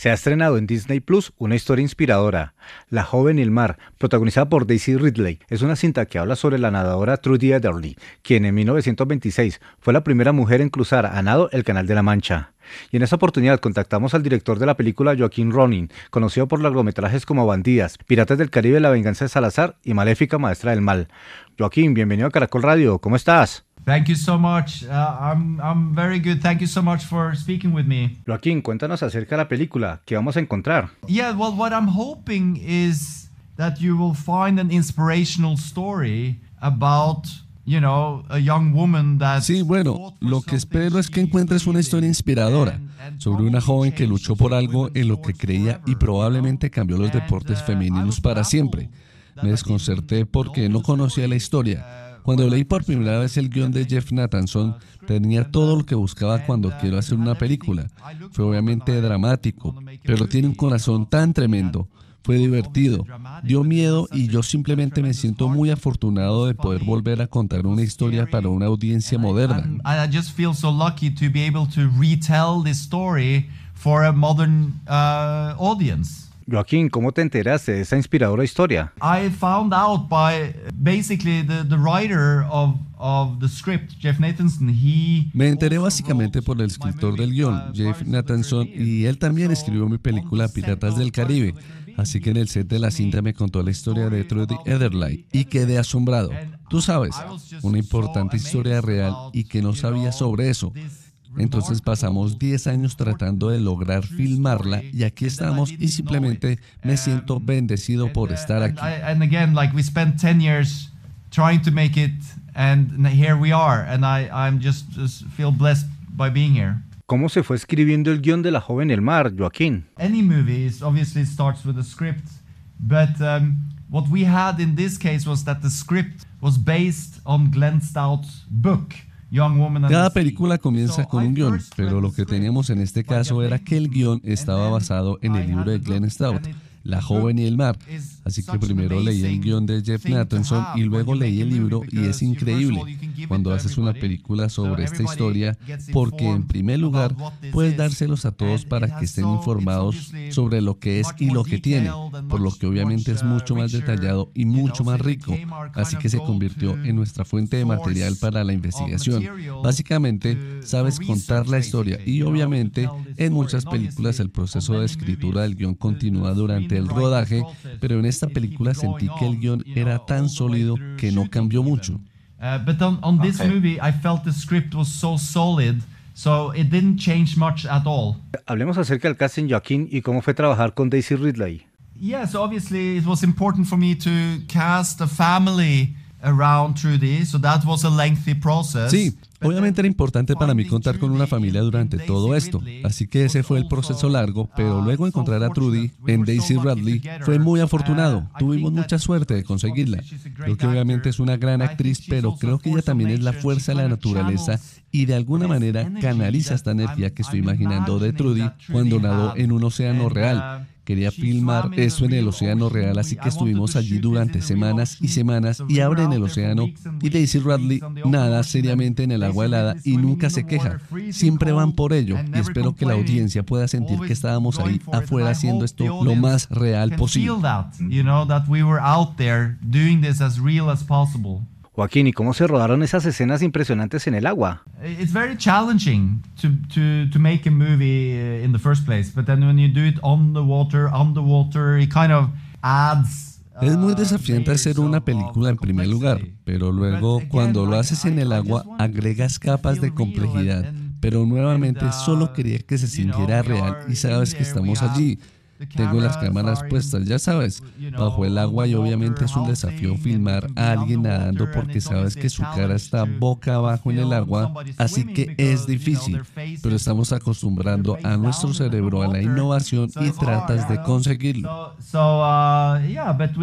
Se ha estrenado en Disney Plus una historia inspiradora, La joven y el mar, protagonizada por Daisy Ridley. Es una cinta que habla sobre la nadadora Trudy Ederle, quien en 1926 fue la primera mujer en cruzar a nado el Canal de la Mancha. Y en esta oportunidad contactamos al director de la película, Joaquín Ronin, conocido por largometrajes como Bandidas, Piratas del Caribe, La venganza de Salazar y Maléfica, maestra del mal. Joaquín, bienvenido a Caracol Radio, ¿cómo estás? Thank you so much. I'm very good. Thank you so much for speaking with me. Joaquín, cuéntanos acerca de la película, ¿qué vamos a encontrar? Yeah, well, what I'm hoping is that you will find an inspirational story about, a young woman that... Sí, bueno, lo que espero es que encuentres una historia inspiradora sobre una joven que luchó por algo en lo que creía y probablemente cambió los deportes femeninos para siempre. Me desconcerté porque no conocía la historia. Cuando leí por primera vez el guión de Jeff Nathanson, tenía todo lo que buscaba cuando quiero hacer una película. Fue obviamente dramático, pero tiene un corazón tan tremendo. Fue divertido, dio miedo y yo simplemente me siento muy afortunado de poder volver a contar una historia para una audiencia moderna. I just feel so lucky to be able to retell this story for a modern audience. Joaquín, ¿cómo te enteraste de esa inspiradora historia? I found out by basically the writer of the script, Jeff Nathanson. Me enteré básicamente por el escritor del guión, Jeff Nathanson, y él también escribió mi película Piratas del Caribe. Así que en el set de la cinta me contó la historia de Trudy Ederle y quedé asombrado. Tú sabes, una importante historia real y que no sabía sobre eso. Entonces pasamos 10 años tratando de lograr filmarla y aquí estamos y simplemente me siento bendecido por estar aquí. And again, we spent 10 years trying to make it and here we are and I'm just feel blessed by being here. ¿Cómo se fue escribiendo el guión de La joven y el mar, Joaquín? Any movie obviously starts with a script, but what we had in this case was that the script was based on Glenn Stout's book. Cada película comienza con un guión, pero lo que teníamos en este caso era que el guión estaba basado en el libro de Glenn Stout, La joven y el mar. Así que primero leí el guión de Jeff Nathanson y luego leí el libro y es increíble cuando haces una película sobre esta historia porque en primer lugar puedes dárselos a todos para que estén informados sobre lo que es y lo que tiene, por lo que obviamente es mucho más detallado y mucho más rico, así que se convirtió en nuestra fuente de material para la investigación. Básicamente sabes contar la historia y obviamente en muchas películas el proceso de escritura del guión continúa durante el rodaje, pero en esta película sentí que el guión era tan sólido que no cambió mucho. But on this movie, I felt the script was so solid, so it didn't change much at all. Hablemos acerca del casting, Joaquín, y cómo fue trabajar con Daisy Ridley. Yes, obviously it was important for me to cast a family around Trudy, so that was a lengthy process. Sí, obviamente era importante para mí contar con una familia durante todo esto, así que ese fue el proceso largo, pero luego encontrar a Trudy en Daisy Ridley fue muy afortunado. Tuvimos mucha suerte de conseguirla. Creo que obviamente es una gran actriz, pero creo que ella también es la fuerza de la naturaleza y de alguna manera canaliza esta energía que estoy imaginando de Trudy cuando nadó en un océano real. Quería filmar eso en el océano real, así que estuvimos allí durante semanas y semanas y abren el océano y Daisy Ridley nada seriamente en el agua helada y nunca se queja. Siempre van por ello y espero que la audiencia pueda sentir que estábamos ahí afuera haciendo esto lo más real posible. Joaquín, ¿y cómo se rodaron esas escenas impresionantes en el agua? It's very challenging to make a movie in the first place, but then when you do it on the water, it kind of adds. Es muy desafiante hacer una película en primer lugar, pero luego cuando lo haces en el agua agregas capas de complejidad. Pero nuevamente solo quería que se sintiera real y sabes que estamos allí. Tengo las cámaras puestas, ya sabes, bajo el agua y obviamente es un desafío filmar a alguien nadando porque sabes que su cara está boca abajo en el agua, así que es difícil, pero estamos acostumbrando a nuestro cerebro a la innovación y tratas de conseguirlo. But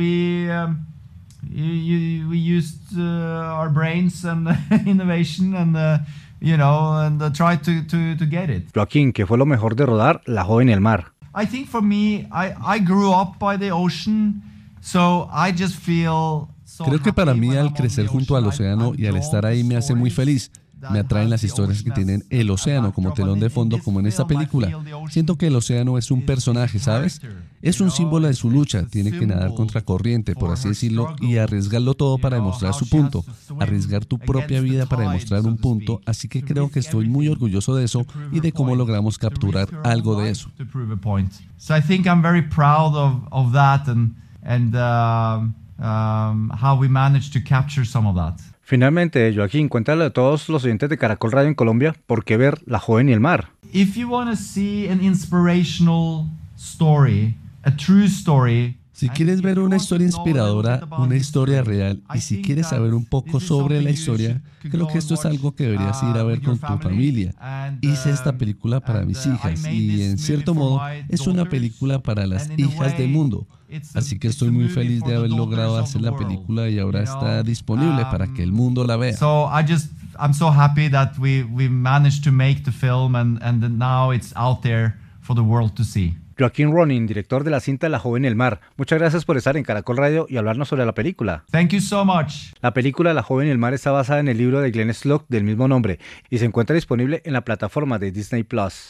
we used our brains and innovation and try to get it. Joaquín, ¿qué fue lo mejor de rodar La joven y el mar? I think for me, I grew up by the ocean, so I just feel so. Creo que para mí al crecer junto al océano y al estar ahí me hace muy feliz. Me atraen las historias que tienen el océano como telón de fondo, como en esta película. Siento que el océano es un personaje, ¿sabes? Es un símbolo de su lucha. Tiene que nadar contra corriente, por así decirlo, y arriesgarlo todo para demostrar su punto. Arriesgar tu propia vida para demostrar un punto. Así que creo que estoy muy orgulloso de eso y de cómo logramos capturar algo de eso. So I think I'm very proud of that and how we managed to capture some of that. Finalmente, Joaquín, cuéntale a todos los oyentes de Caracol Radio en Colombia por qué ver La joven y el mar. If you want to see an inspirational story, a true story. Si quieres ver una historia inspiradora, una historia real, y si quieres saber un poco sobre la historia, creo que esto es algo que deberías ir a ver con tu familia. Hice esta película para mis hijas y, en cierto modo, es una película para las hijas del mundo. Así que estoy muy feliz de haber logrado hacer la película y ahora está disponible para que el mundo la vea. I'm so happy that we managed to make the film and now it's out there for the world to see. Joaquín Ronin, director de la cinta La joven y el mar, muchas gracias por estar en Caracol Radio y hablarnos sobre la película. Thank you so much. La película La joven y el mar está basada en el libro de Glenn Slocum del mismo nombre y se encuentra disponible en la plataforma de Disney Plus.